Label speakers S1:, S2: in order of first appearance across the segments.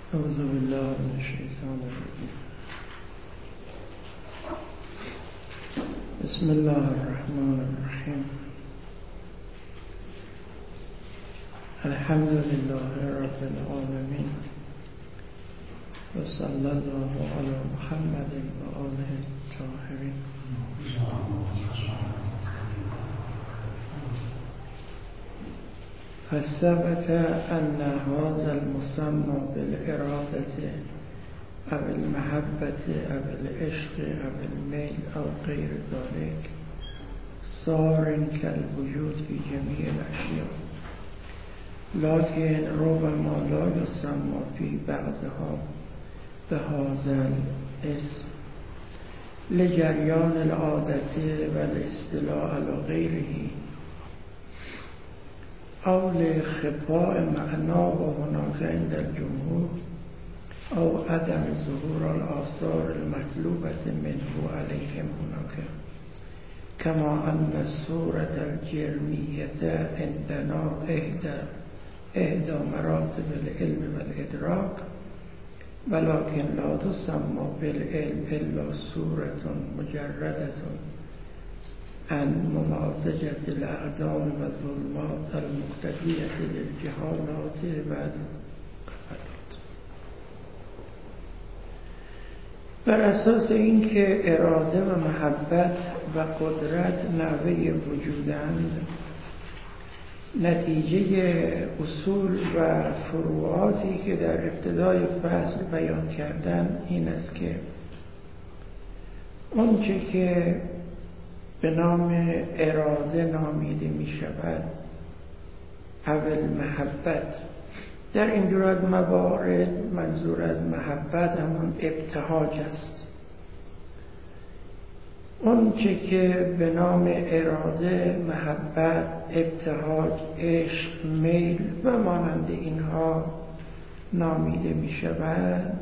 S1: أعوذ بالله من الشيطان الرجيم. بسم الله الرحمن الرحيم. الحمد لله رب العالمين، وصلى الله على محمد وآله الطاهرين. فثبت أن هذا المسمى بالإرادة أو المحبة أو العشق أو الميل أو غير ذلك صار كالوجود في جميع الأشياء، لكن ربما لا يسمى في بعضها بهذا الاسم لجريان العادة والاستيلاء على غيره، أو لخفاء معناه هناك عند الجمهور، أو عدم ظهور الآثار المطلوبة منه عليهم هناك، كما أن الصورة الجرمية عندنا إحدى مراتب العلم والإدراك، ولكن لا تسمى بالعلم إلا صورة مجردة عن ممازجة الأعدام والظلمات المقتضية للجهالات والغفلات. بر اساس اینکه اراده و محبت و قدرت نحوه وجودند، نتیجه اصول و فروعاتی که در ابتدای فصل بیان کردن این است که اونچه که به نام اراده نامیده می شود اول محبت، در اینجور از موارد منظور از محبت همون ابتهاج است. اون چه که به نام اراده، محبت، ابتهاج، عشق، میل و مانند اینها نامیده می شود،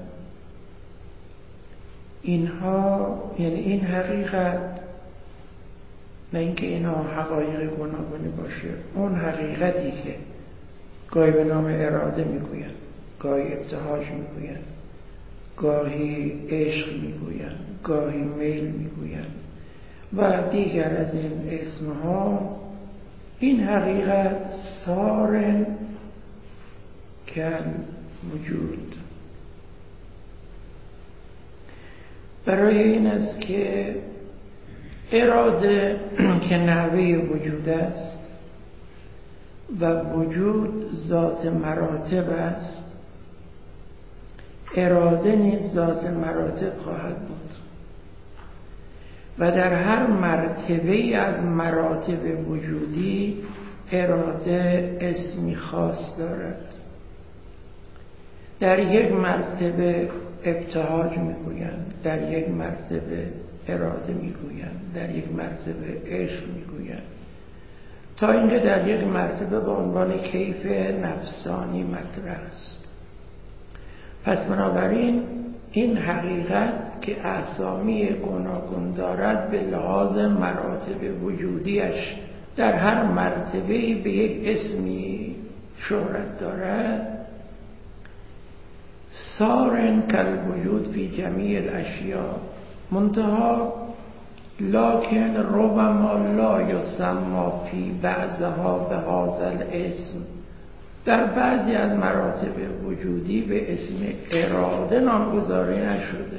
S1: اینها یعنی این حقیقت، نه اینکه اینها حقایق گوناگونی باشه، اون حقیقتی که گاهی به نام اراده میگوین، گاهی ابتهاج میگوین، گاهی عشق میگوین، گاهی میل میگوین و دیگر از این اسمها، این حقیقت صار کل وجود. برای این است که اراده که نحوه وجود است و وجود ذات مراتب است، اراده نیز ذات مراتب خواهد بود و در هر مرتبه از مراتب وجودی اراده اسمی خاص دارد. در یک مرتبه ابتهاج میگویند، در یک مرتبه اراده میگویند، در یک مرتبه عشق میگویند، تا اینکه در یک مرتبه به عنوان کیف نفسانی مطرح است. پس بنابراین این حقیقت که اسامی گوناگون دارد به لحاظ مراتب وجودیش در هر مرتبه به یک اسمی شهرت دارد، صار کالوجود فی جمیع الاشیاء، منتها لکن ربما لا یسمى فی بعضها بهذا الاسم، در بعضی از مراتب وجودی به اسم اراده نامگذاری نشده.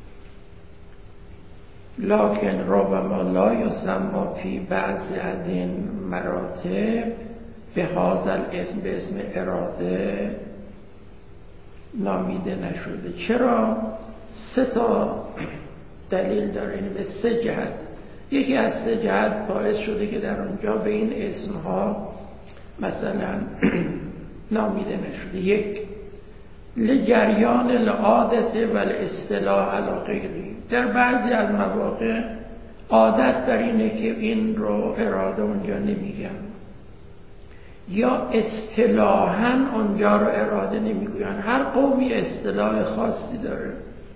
S1: لکن ربما لا یسمى فی بعضی از این مراتب بهذا الاسم، به اسم اراده نامیده نشده. چرا؟ 3 دلیل داره، یعنی به 3 جهت. یکی از 3 جهت باعث شده که در اونجا به این اسمها مثلا نامیده نشده. 1 لجریان العادت و الاستیلاء علی غیری، در بعضی از مواقع عادت بر اینه که این رو اراده اونجا نمیگن، یا اصطلاحاً اونجا رو اراده نمیگوین. هر قومی اصطلاح خاصی داره،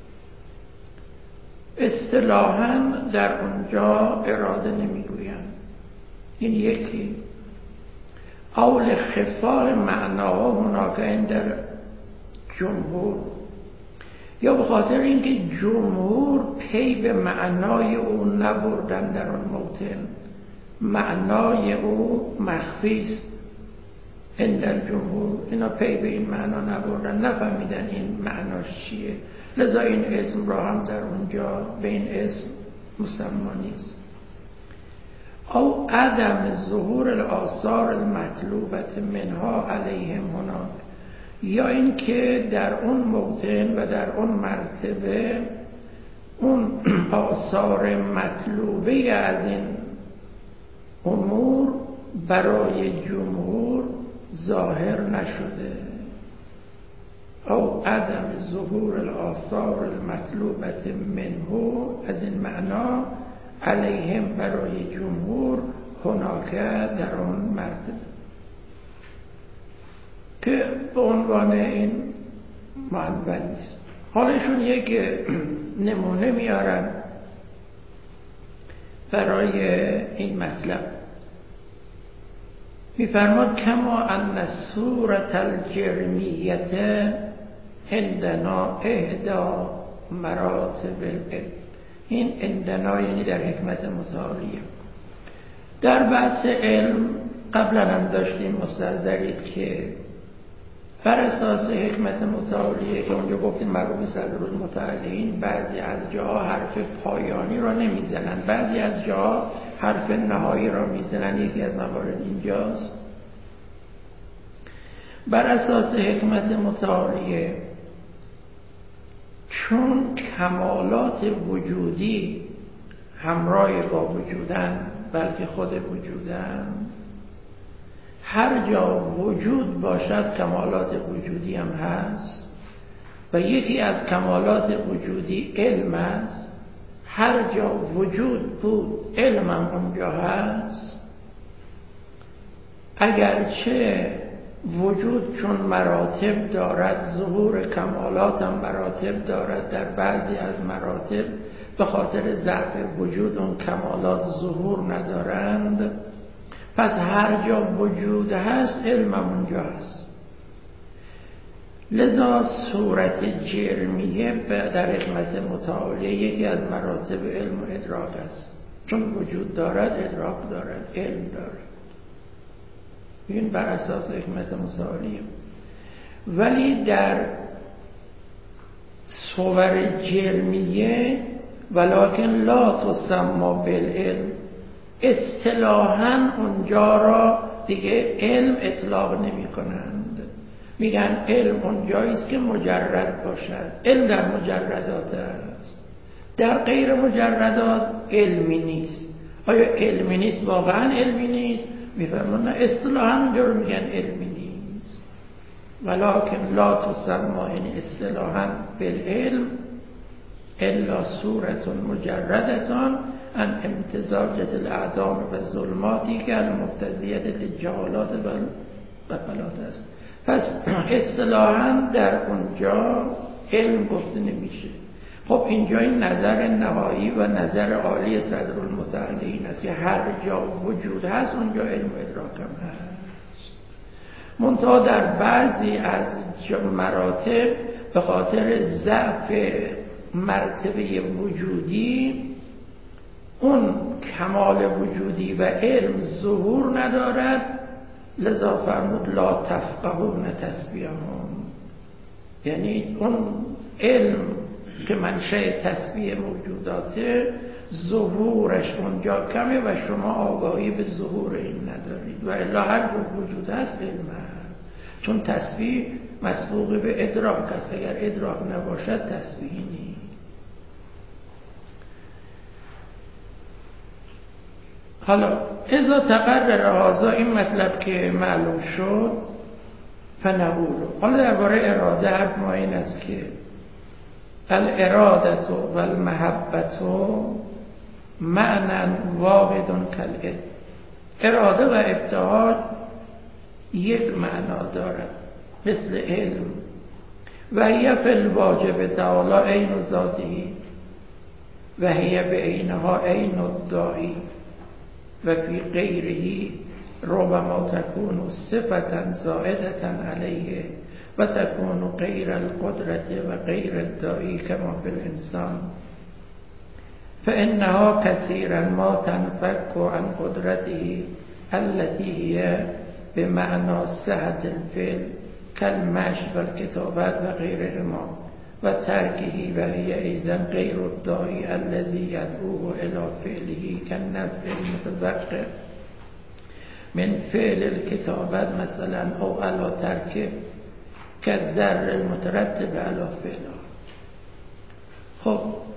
S1: اصطلاحاً در اونجا اراده نمیگوین. این یکی. او لخفاء معناها هناك عند جمهور، یا به خاطر اینکه جمهور پی به معنای او نبردن در آن موطن، معنای او مخفی است. این در جمهور اینا پی به این معنا نبردن، نفهمیدن این معناش چیه، لذا این اسم را هم در اونجا به این اسم مسمی نیست. او عدم ظهور الآثار المطلوبة منها علیهم هناک، یا این که در اون موطن و در اون مرتبه اون آثار مطلوبه از این امور برای جمهور ظاهر نشده. او عدم ظهور الآثار المطلوبة منه، از این معنا علیهم برای جمهور، هناک در آن مرتبه، که به عنوان این معول نیست. حالشون یک نمونه میارن برای این مطلب. میفرماد کما ان صورت الجرمیت عندنا احدا مراتب العلم. این عندنا یعنی در حکمت متعالیه. در بحث علم قبلا هم داشتیم مستحضرید که بر اساس حکمت متعالیه که اونجا گفتیم مرحوم صدرالمتعالین بعضی از جاها حرف پایانی را نمیزنن، بعضی از جاها حرف نهایی را میزنن. یکی از موارد اینجاست. بر اساس حکمت متعالیه چون کمالات وجودی همراه با وجودن، بلکه خود وجودن، هر جا وجود باشد کمالات وجودی هم هست و یکی از کمالات وجودی علم است. هر جا وجود بود علم هم اونجا هست. اگرچه وجود چون مراتب دارد، ظهور کمالات هم مراتب دارد، در بعضی از مراتب به خاطر ضعف وجود اون کمالات ظهور ندارند، پس هر جا وجود هست علم هم اونجا هست. لذا صورت جرمیه در حکمت متعالیه یکی از مراتب علم و ادراک است. چون وجود دارد ادراک دارد، علم دارد. این بر اساس حکمت متعالیه. ولی در صور جرمیه ولکن لا تسمى بالعلم، اصطلاحاً اونجا را دیگه علم اطلاق نمی کنند. میگن علم اونجایی است که مجرد باشد. علم در مجردات است، در غیر مجردات علمی نیست. آیا علمی نیست؟ واقعاً علمی نیست؟ میفرمان نه، اصطلاحاً اونجا رو میگن علمی نیست. ولکن لا تسمى، یعنی اصطلاحاً بالعلم الا صورت مجردتان ان امتزاجت الاعدام و ظلماتی که المبتدیت للجهالات و غفلات است. پس اصطلاحاً در اونجا علم گفته نمیشه. خب اینجا این نظر نهایی و نظر عالی صدرالمتعالین است که هر جا وجود هست اونجا علم و ادراک هم هست. منتها در بعضی از مراتب به خاطر ضعف مرتبه وجودی اون کمال وجودی و علم ظهور ندارد. لذا فرمود لا تفقهون تسبیحهم، یعنی اون علم که منشأ تسبیح موجوداته ظهورش اونجا کمه و شما آگاهی به ظهور این ندارید. و الا هر جو وجود هست علم هست، چون تسبیح مسبوق به ادراک است. اگر ادراک نباشد تسبیحی نیست. حالا اذا تقرر هذا، این مطلب که معلوم شد، فنقول. حالا درباره اراده حرف ما این است که الارادت و المحبت معنی واحد کالعلم. اراده و ابتهاج یک معنا دارد مثل علم. و هی فی الواجب تعالی عین ذاته و هی بعینها عین الداعی و فی غیره ربما تکون صفتا زائدتا علیه و تكون غیر القدرت و غیر الداعی کما فی الانسان فانها كثيرا ما تنفك عن قدرته التي هي بمعنى صحة الفعل كالمشي والكتابات وغيرهما و ترکه و هي ایضا غیر الداعی الذي يدعوه الى فعله كالنفع المتوقع من فعل الكتابات مثلا او على ترکه كالضر المترتب على فعله. خب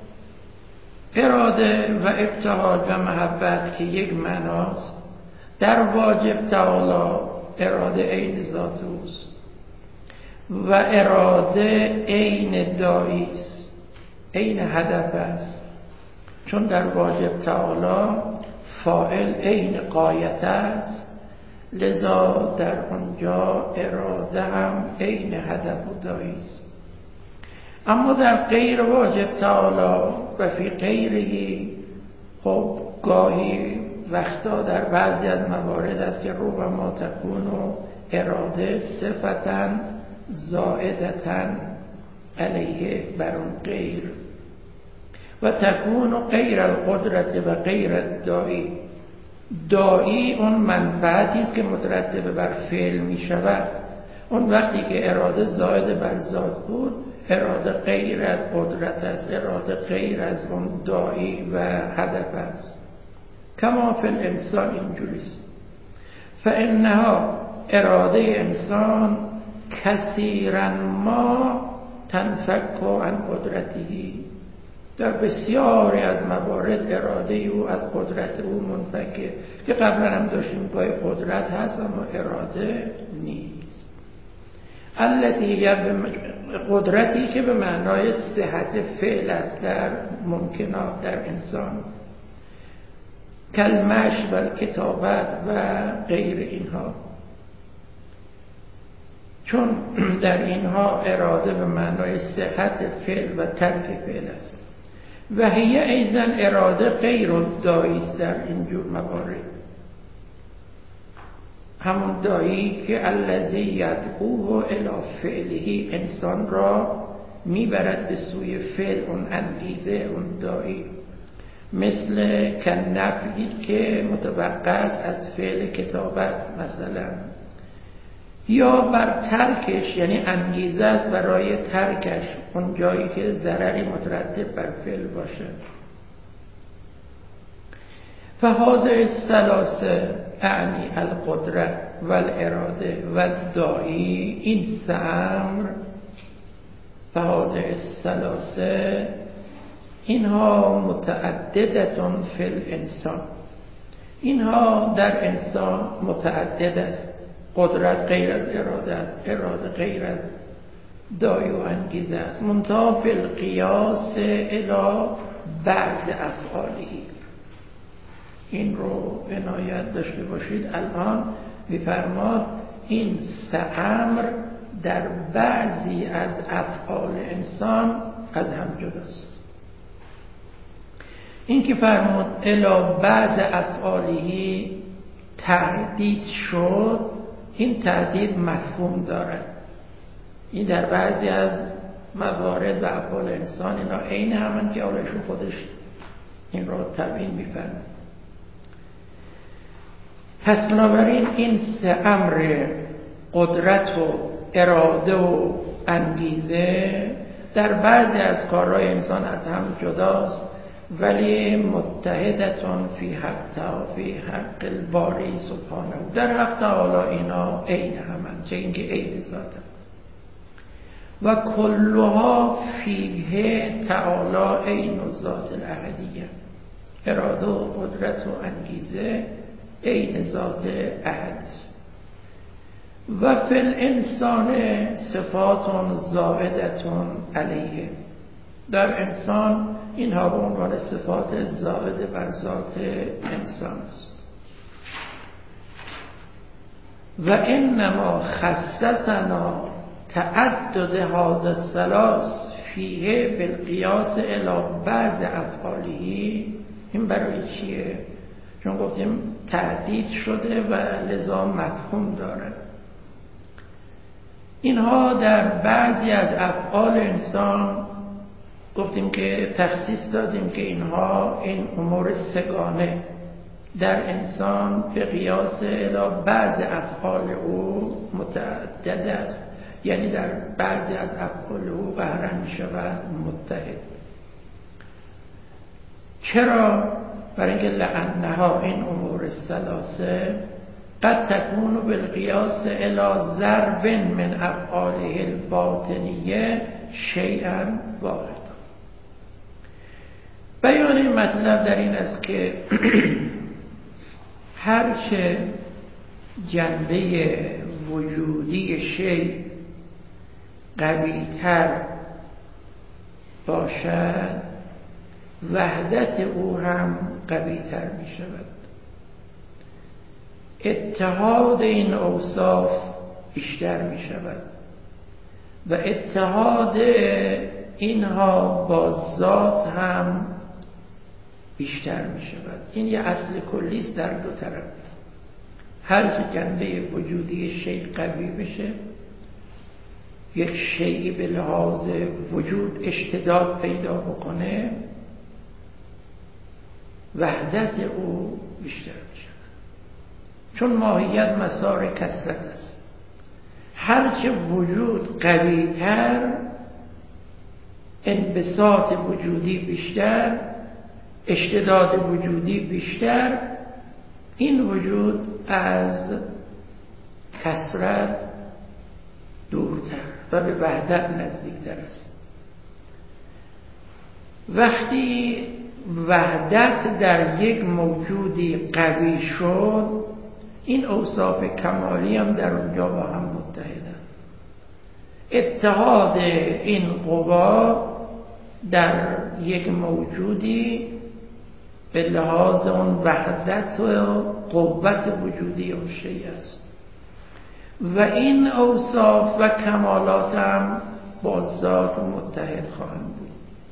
S1: اراده و ابتهاج و محبت که یک معناست، در واجب تعالی اراده عین ذات اوست و اراده عین داعی است، عین هدف است، چون در واجب تعالی فاعل عین غایت است، لذا در آنجا اراده هم عین هدف و داعی است. اما در غیر واجب تعالی و فی غیره خب گاهی وقتا در بعضی از موارد است که ربما تکون اراده صفتا زائدتا علیه بر اون غیر و تکون غیر القدرت و غیر الداعی. داعی اون منفعتی است که مترتب بر فعل می شود. اون وقتی که اراده زائد بر ذات بود، اراده غیر از قدرت است، اراده غیر از اون داعی و هدف است. کما فی الانسان اینجوریست. فانها اراده انسان کثیرا ما تنفک عن قدرتی، در بسیاری از موارد اراده او از قدرت او منفکه، که قبلا هم داشتیم گاهی قدرت هست اما اراده نیست. التي قدرتی که به معنای صحت فعل است در ممکنات در انسان، کلمش و کتابت و غیر اینها، چون در اینها اراده به معنای صحت فعل و ترک فعل است. و هی ایضا اراده غیر الداعی است در اینجور موارد، همون داعی که الذی یدعوه الی فعله، انسان را میبرد به سوی فعل، اون انگیزه، اون داعی، مثل کنفعی که متوقع است از فعل کتابت مثلا، یا بر ترکش، یعنی انگیزه است برای ترکش، اون جایی که ضرری مترتب بر فعل باشه. فهذه الثلاثه اعنی القدرت و الاراده و الداعی، این سه امر، فهذه الثلاثه، اینها متعددتون فی الانسان، اینها در انسان متعدد است. قدرت غیر از اراده است، اراده غیر از داعی و انگیزه است. منتها بالقیاس الی بعض افعاله، این رو عنایت داشته باشید. الان میفرماد این سه امر در بعضی از افعال انسان از هم جداست. این که فرمود الی بعض افعاله تهدید شد، این تهدید مفهوم دارد. این در بعضی از موارد و افعال انسان اینا عین همون که اولشون خودش این رو تبیین می‌فرماید. پس بنابراین این سه امر قدرت و اراده و انگیزه در بعضی از کارهای انسان از هم جداست، ولی متحدتون فی حق الباری سبحانه، در حق تعالی اینا عین همن، چه اینکه عین ذاتن. و کلها فیه تعالی عین ذات الاحدیه، اراده و قدرت و انگیزه عین ذات احد است. و فی الانسان صفات زائدتون علیه، در انسان اینها به عنوان صفات زائد بر ذات انسان است. و انما خصصنا تعدد هذا الثلاث فیه بالقیاس الی بعض افعاله، این برای چیه؟ چون گفتیم تعدید شده و لذا مفهوم داره. اینها در بعضی از افعال انسان گفتیم که تخصیص دادیم که اینها این امور سگانه در انسان به قیاس الی بعض افعال او متعدد است، یعنی در بعضی از افعال او قهرن می شود متحد. چرا؟ برای اینکه لانها این امور ثلاثه قد تكون بالقیاس الی ضرب من افعاله الباطنیه شیئا واحد. بیان این مطلب در این است که هرچه جنبه وجودی شیء قوی‌تر باشد، وحدت او هم قوی‌تر می شود. اتحاد این اوصاف بیشتر می شود و اتحاد اینها با ذات هم بیشتر می شود. این یه اصل کلی است در دو طرف. هر چه جنبه وجودی شیء قوی بشه، یک شیء به لحاظ وجود اشتداد پیدا بکنه، وحدت او بیشتر می شود. چون ماهیت مسار کثرت است. هرچه وجود قوی‌تر، انبساط وجودی بیشتر، اشتداد وجودی بیشتر، این وجود از کثرت دورتر و به وحدت نزدیکتر است. وقتی وحدت در یک موجودی قوی شد، این اوصاف کمالی هم در اونجا با هم متحدند. اتحاد این قوا در یک موجودی به لحاظ اون وحدت و قوت وجودی اون شیء است و این اوصاف و کمالات هم با ذات متحد خواهند بود.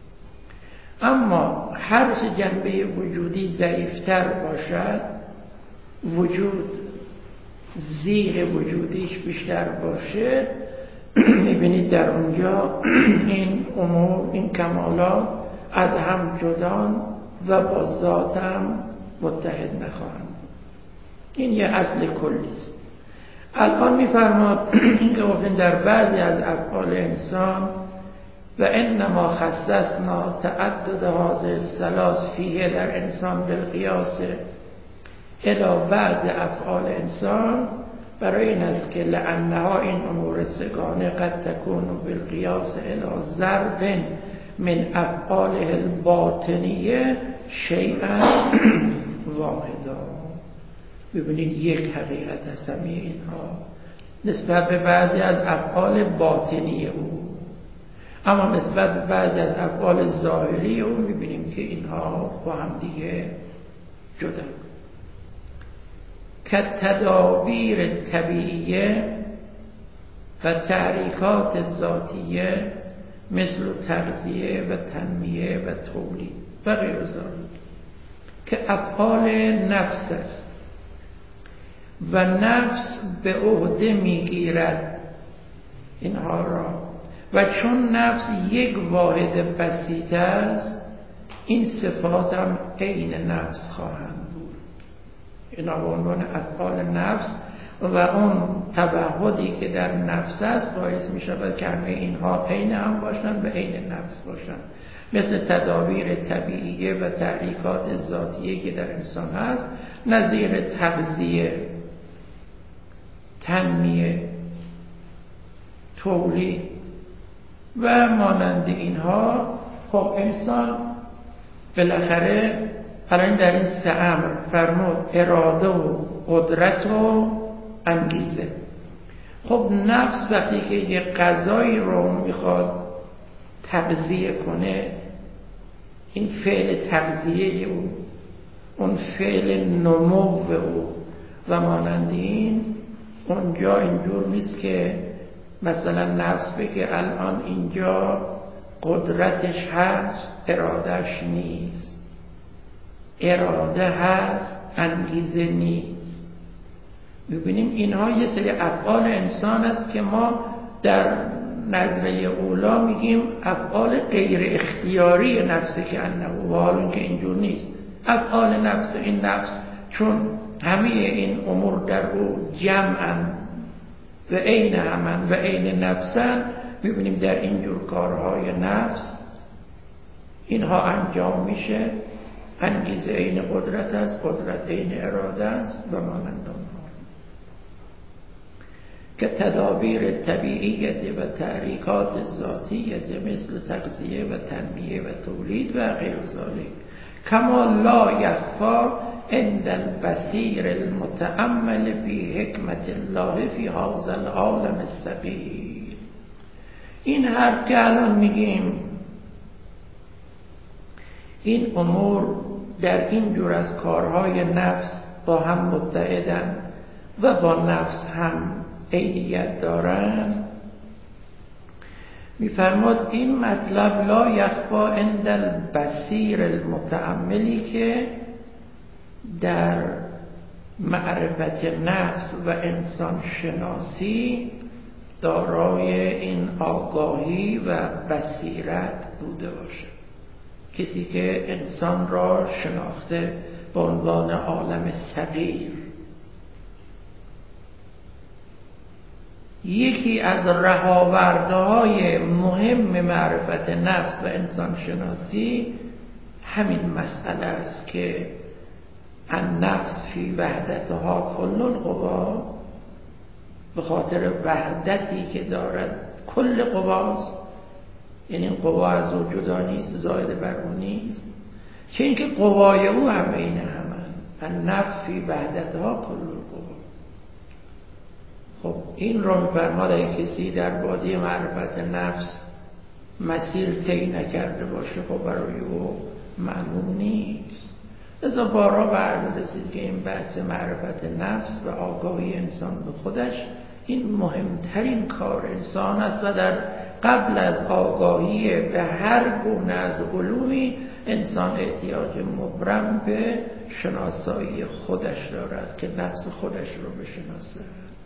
S1: اما هر چه جنبه وجودی ضعیفتر باشد، وجود زیر وجودیش بیشتر باشه، میبینید در اونجا این امور، این کمالات از هم جدان و با ذات هم متحد نخواهند. این یه اصل کلی است. الان میفرماد این که گفتن در بعضی از افعال انسان و انما خصصنا تعدد هذه الثلاث فیه در انسان بالقیاس الی بعض افعال انسان، برای این است که لانها این امور سگانه قد تکون بالقیاس الی ضرب من افعاله الباطنیه شیئا واحدا. ببینید یک حقیقت هست همه اینها نسبت به بعضی از افعال باطنی او، اما نسبت به بعضی از افعال ظاهری او میبینیم که اینها با هم دیگه جدا. که تدابیر طبیعیه و تحریکات ذاتیه مثل تغذیه و تنمیه و تولید و غیر ذالک که افعال نفس است و نفس به عهده میگیرد اینها را، و چون نفس یک واحد بسیط است، این صفات هم عین نفس خواهند بود. اینا به عنوان افعال نفس و اون تبعهدی که در نفس است باعث می شود که همه اینها عین هم باشند و عین نفس باشند، مثل تدابیر طبیعیه و تحریکات ذاتیه که در انسان هست، نظیر تغذیه، تنمیه، تولید و مانند اینها. خب انسان بالاخره الان در این سه امر فرمود اراده و قدرت و انگیزه. خب نفس وقتی که یه غذایی رو میخواد تغذیه کنه، این فعل تغذیه او، اون فعل نمو او و مانند این، اونجا اینجور نیست که مثلا نفس بگه الان اینجا قدرتش هست ارادهش نیست، اراده هست انگیزه نیست. ببینیم اینها یه سری افعال انسان است که ما در نظره اولا میگیم افعال غیر اختیاری نفس که انه، و حال که اینجور نیست. افعال نفس، این نفس چون همه این امور در او جمعن و عین همن و عین نفسن، میبینیم در اینجور کارهای نفس اینها انجام میشه. انگیزه عین قدرت است، قدرت عین اراده است و مانند آنها که تدابیر طبیعیت و تحریکات ذاتیت مثل تغذیه و تنمیه و تولید و غیر ذالک کما لا یخفی عند البصیر المتأمل فی حکمت الله فی هذا العالم الصغیر. این حرف که الان میگیم، این امور در این جور از کارهای نفس با هم متحدن و با نفس هم عینیت دارن. میفرماد این مطلب لا یخفی عند البصیر المتأملی که در معرفت نفس و انسان شناسی دارای این آگاهی و بصیرت بوده باشه. کسی که انسان را شناخته به عنوان عالم صغیر. یکی از رهاوردهای مهم معرفت نفس و انسان شناسی همین مسئله است که النفس فی وحدتها کل القوا، به خاطر وحدتی که دارد کل قواست، یعنی این قوا از او جدا نیست، زائد بر او نیست، چه اینکه قوای او هم این همن. النفس فی وحدتها کل القوا. خب این رو می‌فرماد اگه کسی در وادی معرفت نفس مسیر طی نکرده باشه، خب برای او معلوم نیست. لذا بارها به عرض رسید که این بحث معرفت نفس و آگاهی انسان به خودش این مهمترین کار انسان است و در قبل از آگاهی به هر گونه از علومی انسان احتیاج مبرم به شناسایی خودش دارد که نفس خودش رو بشناسه.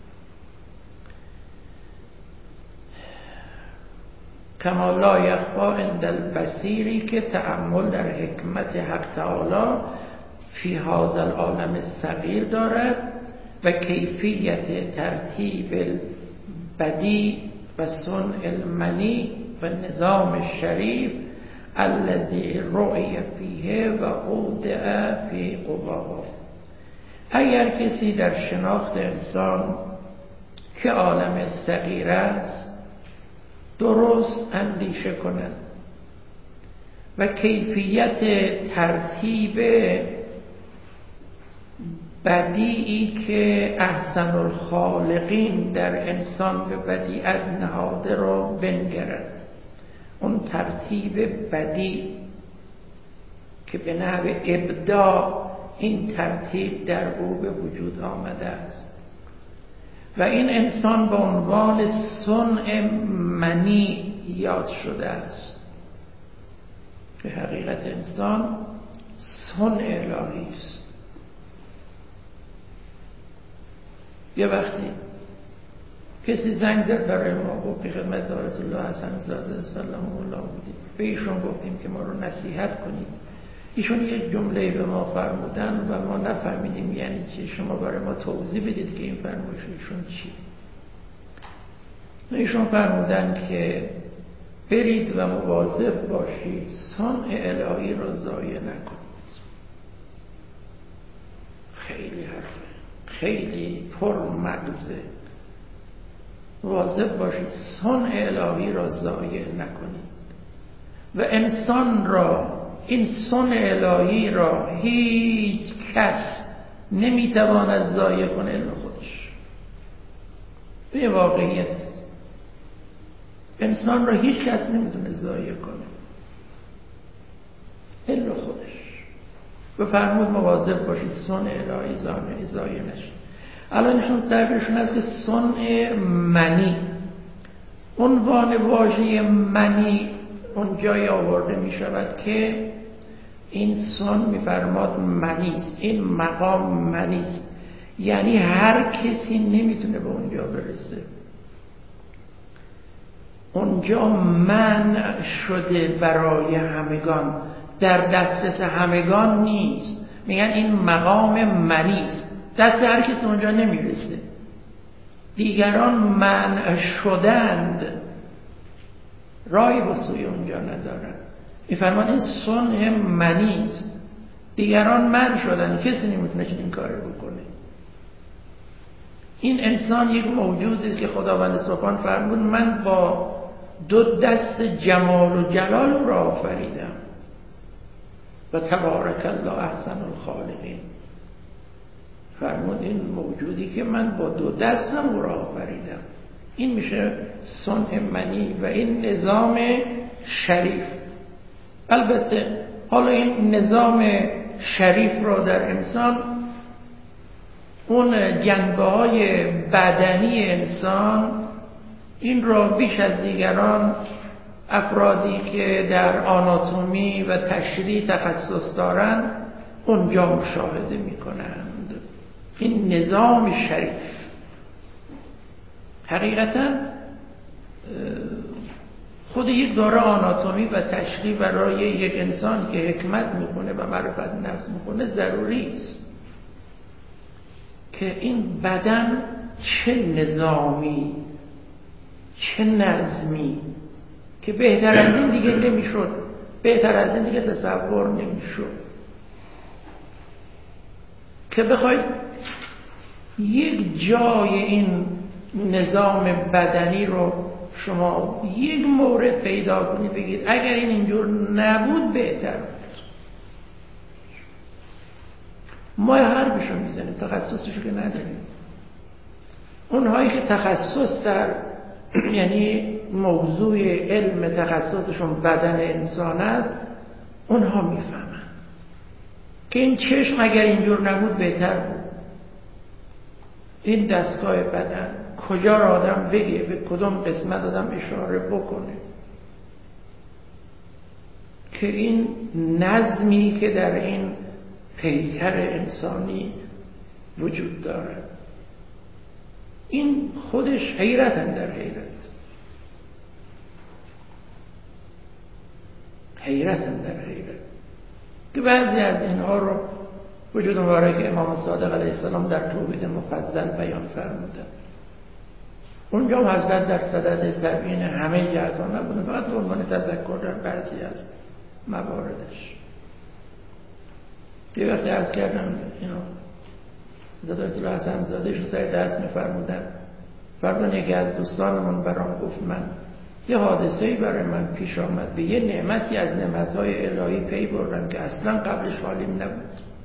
S1: کما لا یخفی عند البصیری که تأمل در حکمت حق تعالی فی هذا العالم الصغیر دارد و کیفیت ترتیب البدیع و صنع المنی و نظام الشریف الذی رؤی فیه و اودع فی قواه. اگر کسی در شناخت انسان که عالم صغیر است درست اندیشه کند و کیفیت ترتیب بدیعی که احسن الخالقین در انسان به بدیعت نهاده را بنگرد، اون ترتیب بدیع که به نحو ابداع این ترتیب در او به وجود آمده است و این انسان به عنوان صنع منی یاد شده است که حقیقت انسان صنع الهی است. یه وقتی کسی زنگ زد برای ما، گفت که خدمت آیت الله حسن زاده سلام الله بودیم، به ایشون گفتیم که ما رو نصیحت کنید. ایشون یک جمله به ما فرمودن و ما نفهمیدیم یعنی چی. شما برای ما توضیح بدید که این فرمایش ایشون چی. ایشون فرمودن که برید و مواظب باشید صنع الهی را ضایع نکنید. خیلی حرفه، خیلی پر مغزه. مواظب باشید صنع الهی را ضایع نکنید و انسان را، این صنع الهی را هیچ کس نمیتواند ضایع کنه الا خودش. این واقعیت است. انسان را هیچ کس نمیتونه ضایع کنه الا خودش. و فرمود مواظب باشید صنع الهی ضایع نشه. الانشون تعبیرشون هست که صنع منی، عنوان واژه منی اون جای آورده می شود که این صنع میفرماد منیست، این مقام منیست، یعنی هر کسی نمیتونه به اونجا برسه. اونجا منع شده برای همگان، در دسترس همگان نیست. میگن این مقام منیست، دست هر کسی اونجا نمیرسه. دیگران منع شدند، راهی به سوی اونجا ندارن. میفرمان این صنع منیست، دیگران منع شدن، کسی نمیتونه این کار بکنه. این انسان یک موجودی که خداوند سبحان فرمود من با دو دست جمال و جلال را آفریدم و تبارک الله احسن الخالقین. فرمود این موجودی که من با دو دستم را آفریدم، این میشه صنع منی و این نظام شریف. البته حالا این نظام شریف را در انسان، اون جنبه های بدنی انسان، این را بیش از دیگران افرادی که در آناتومی و تشریح تخصص دارند اونجا مشاهده می کنند. این نظام شریف حقیقتا خود یک دوره آناتومی و تشریح برای یک انسان که حکمت میخونه و معرفت نفس میخونه ضروری است که این بدن چه نظامی چه نظمی، که بهتر از این دیگه نمیشد، بهتر از این دیگه تصور نمیشد که بخواید یک جای این نظام بدنی رو شما یک مورد پیدا کنید بگید اگر این اینجور نبود بهتر بود. ما حرفشو میزنیم، تخصصشو که نداریم. اونهایی که تخصص در یعنی موضوع علم تخصصشون بدن انسان است، اونها میفهمن که این چشم اگر اینجور نبود بهتر بود. این دستگاه بدن کجا را آدم بگه، به کدوم قسمت آدم اشاره بکنه، که این نظمی که در این پیکر انسانی وجود داره، این خودش حیرت در حیرت که بعضی از اینها رو وجود مبارک امام صادق علیه السلام در توحید مفضل بیان فرمودن. اونجا هم حضرت در صدد تبیین همه جهت ها نبودن، فقط به عنوان تذکر در بعضی از مواردش. یه وقتی عرض کردم اینو حضرت حسن زاده رو سر درس می‌فرمودن، فرمودن یکی از دوستانمون برام گفت من یه حادثه‌ای برای من پیش آمد، به یه نعمتی از نعمت‌های الهی پی بردم که اصلا قبلش حالیم نبود.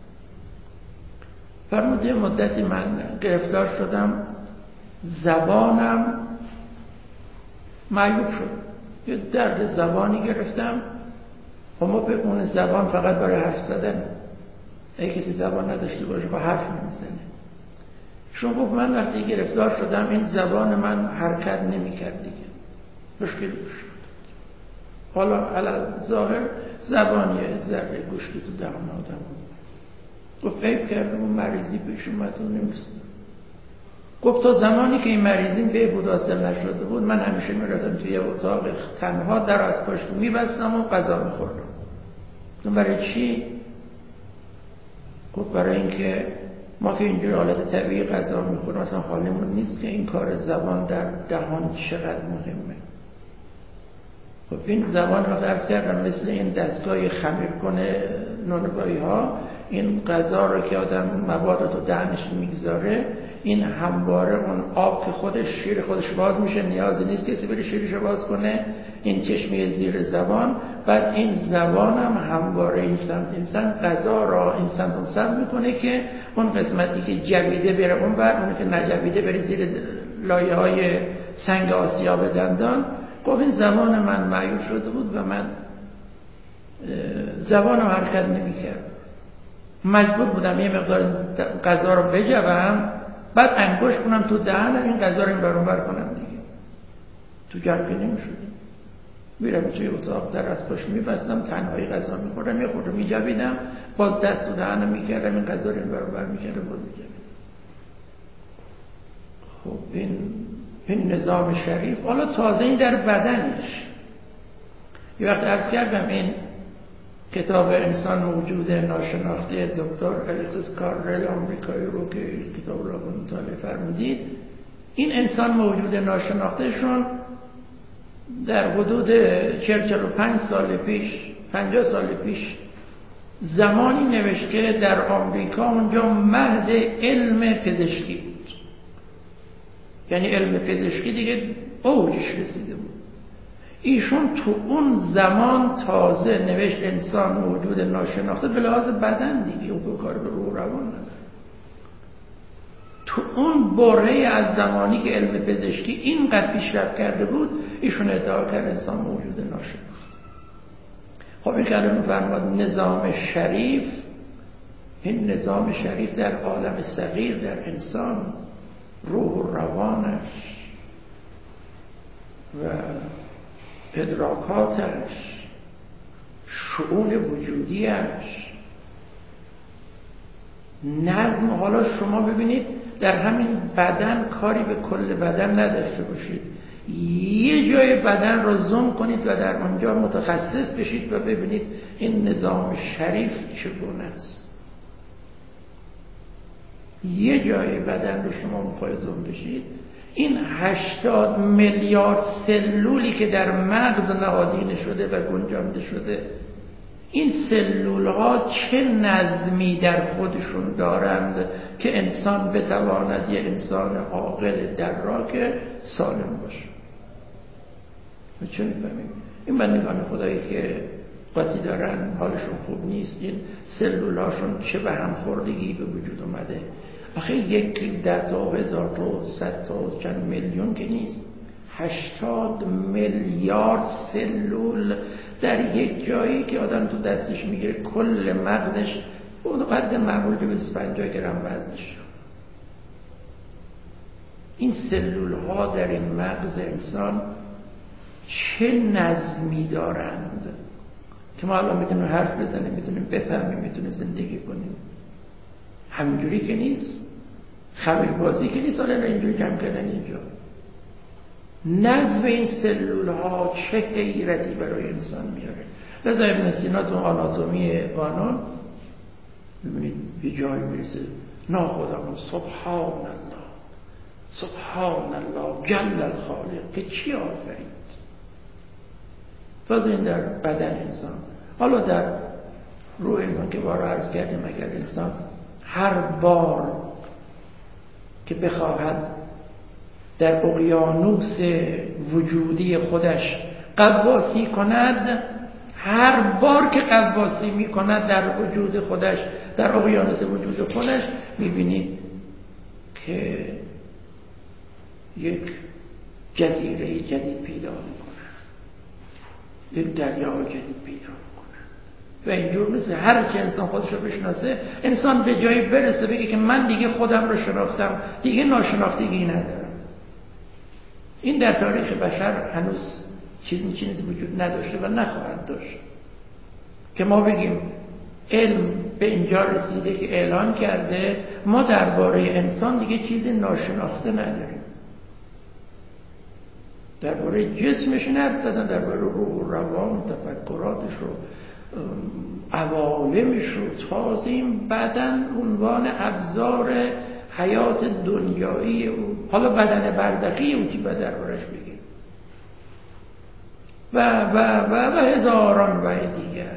S1: فرمود یه مدتی من گرفتار شدم، زبانم معیوب شد، یه درد زبانی گرفتم. ما بگونه زبان فقط برای حرف زدن، اگه کسی زبان نداشته باشه با حرف نمیزنه. شما گفت من وقتی گرفتار شدم این زبان من حرکت نمی‌کرد دیگه، مشکل شد. حالا علی ظاهر زبان یه ذره گوشتی تو دهان آدم بود. گفت عیب کردم اون مریضی پیش اومد و نمی‌رسید. گفت تا زمانی که این مریضیم بهبود حاصل نشده بود من همیشه می‌رفتم توی اتاق تنها، در از پشت می‌بستم و غذا می‌خوردم. برای چی؟ گفت برای اینکه ما که اینجور حالت طبیعی غذا می‌خوریم اصلا حالمون نیست که این کار زبان در دهان چقدر مهمه. خب این زبان رو عرض کردم مثل این دستگاه خمیر کنه نونوایی ها، این غذا رو که آدم مواد رو دهنش میگذاره، این همواره اون آب که خودش شیر خودش باز میشه، نیازی نیست کسی بره شیرشو باز کنه، این چشمه زیر زبان. بعد این زبان هم همواره این سمت غذا را این سمت میکنه که اون قسمتی که جویده بره اون بر، اون که نجویده بره زیر لایه های سنگ آسیاب دندان. گفت این زبان من معیوب شده بود و من زبانم حرکت نمی‌کرد، مجبور بودم یه مقدار غذا رو بجوم، بعد انگشت کنم تو دهنم این غذا رو این بر اون بر کنم دیگه. تو جرقه نمی‌شدم، میرم توی اتاق در از پشت می‌بستم، تنهایی غذا می‌خوردم، یه خورده می‌جویدم، باز دست تو دهنم می‌کردم این غذا رو این بر اون بر می‌کردم، باز می‌جویدم. خب این این نظام شریف، حالا تازه این در بدنش. یه وقت عرض کردم این کتاب انسان موجود ناشناخته دکتر الکسیس کارل آمریکایی رو که کتاب رو مطالعه فرمودید، این انسان موجود ناشناختهشون در حدود 45 سال پیش 50 سال پیش زمانی نوشته در آمریکا اونجا مهد علم پزشکی بود، یعنی علم پزشکی دیگه اوجش رسیده بود. ایشون تو اون زمان تازه نوشت انسان موجود ناشناخته به لحاظ بدن دیگه، اون کار به روح روان نداره. تو اون برهه از زمانی که علم پزشکی اینقدر پیشرفت کرده بود، ایشون ادعا کرد انسان موجود ناشناخته. خب این کلمه می‌فرماد نظام شریف، این نظام شریف در عالم صغیر، در انسان، روح و روانش و ادراکاتش، شؤون وجودیش، نظم. حالا شما ببینید در همین بدن کاری به کل بدن نداشته باشید، یه جای بدن رو زوم کنید و در اونجا متخصص بشید و ببینید این نظام شریف چگونه است. یه جای بدن رو شما میخواید زوم بشید، این 80 میلیارد سلولی که در مغز نهادینه شده و گنجانده شده، این سلول ها چه نظمی در خودشون دارند که انسان بتواند یه انسان عاقل دراک سالم باشه. چه می‌فهمیم؟ این بندگان خدایی که قاطی دارن، حالشون خوب نیست، این سلول هاشون چه به هم خوردگی به وجود اومده. آخه 1 10 تا 1000 تا 100 تا چند میلیون که نیست، 80 میلیارد سلول در یک جایی که آدم تو دستش میگیره کل مغزش اون قد معمول که 50 گرم وزنش. این سلول ها در این مغز انسان چه نظمی دارند که ما الان میتونیم حرف بزنیم، میتونیم بفهمیم، میتونیم زندگی کنیم. همینجوری که نیست، خمیر بازی که نیست. حالا اینجوری جمع کردن اینجا نظم این سلول ها چه حیرتی برای انسان میاره. لذا ابن سینا تو آناتومی قانون ببینید یه جایی میرسه ناخودمون سبحان الله سبحان الله جل الخالق که چی آفرید. تازه این در بدن انسان. حالا در روح انسان که بار عرض کردیم، اگر انسان هر بار که بخواهد در اقیانوس وجودی خودش غواصی کند، هر بار که غواصی می کند در وجود خودش، در اقیانوس وجود خودش، میبینید که یک جزیره جدید پیدا میکنه، یک دریا جدید پیدا میکنه. و اینجور مثل هر که انسان خودش رو بشناسه، انسان به جایی برسه بگه که من دیگه خودم رو شناختم، دیگه ناشناختگی ندارم. این در تاریخ بشر هنوز چیزی وجود نداشته و نخواهد داشت که ما بگیم علم به اینجا رسیده که اعلان کرده ما درباره انسان دیگه چیزی ناشناخته نداریم. درباره جسمش حرف زدن، درباره روح و روان، تفکراتش و عوالمش رو. تازه این بدن عنوان ابزار حیات دنیایی او، حالا بدن برزخی او که باید دربارش بگیم و هزاران و دیگر.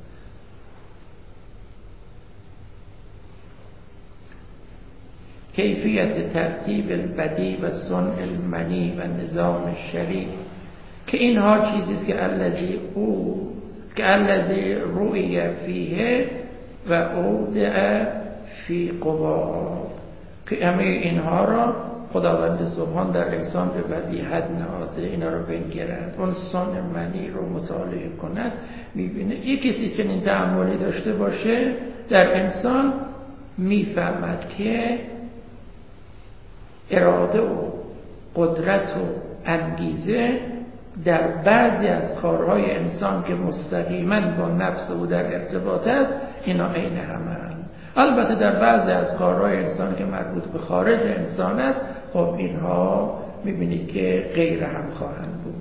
S1: کیفیت ترتیب البدی و صنع المنی و نظام شریف که اینها چیزیست که الذی روی فیه و اودع فی قوا، که همه اینها را خداوند سبحان در انسان به بدیهت نهاده، اینا رو بنگرد، اون صنع منی رو مطالعه کند، میبینه. یک کسی که این تأملی داشته باشه در انسان میفهمد که اراده و قدرت و انگیزه در بعضی از کارهای انسان که مستقیما با نفس او در ارتباط است، اینا عین همند. البته در بعضی از کارهای انسان که مربوط به خارج انسان است، خب اینها میبینید که غیر هم خواهند بود.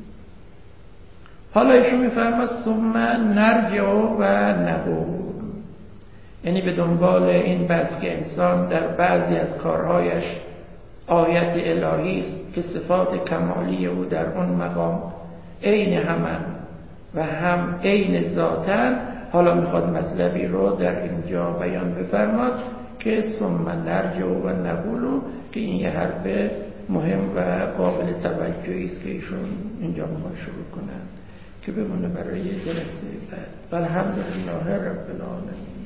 S1: حالا ایشون میفرماد ثم نرجع و نقول، یعنی به دنبال این بحث که انسان در بعضی از کارهایش آیت الهی است که صفات کمالی او در اون مقام عین همن و هم عین ذاتن. حالا میخواد مطلبی رو در اینجا بیان بفرماد که ثم نرجع و نقول، که این یه حرف مهم و قابل توجهی است که ایشون اینجا ما شروع کنند که بمونه برای جلسه بعد. الحمدلله رب العالمین.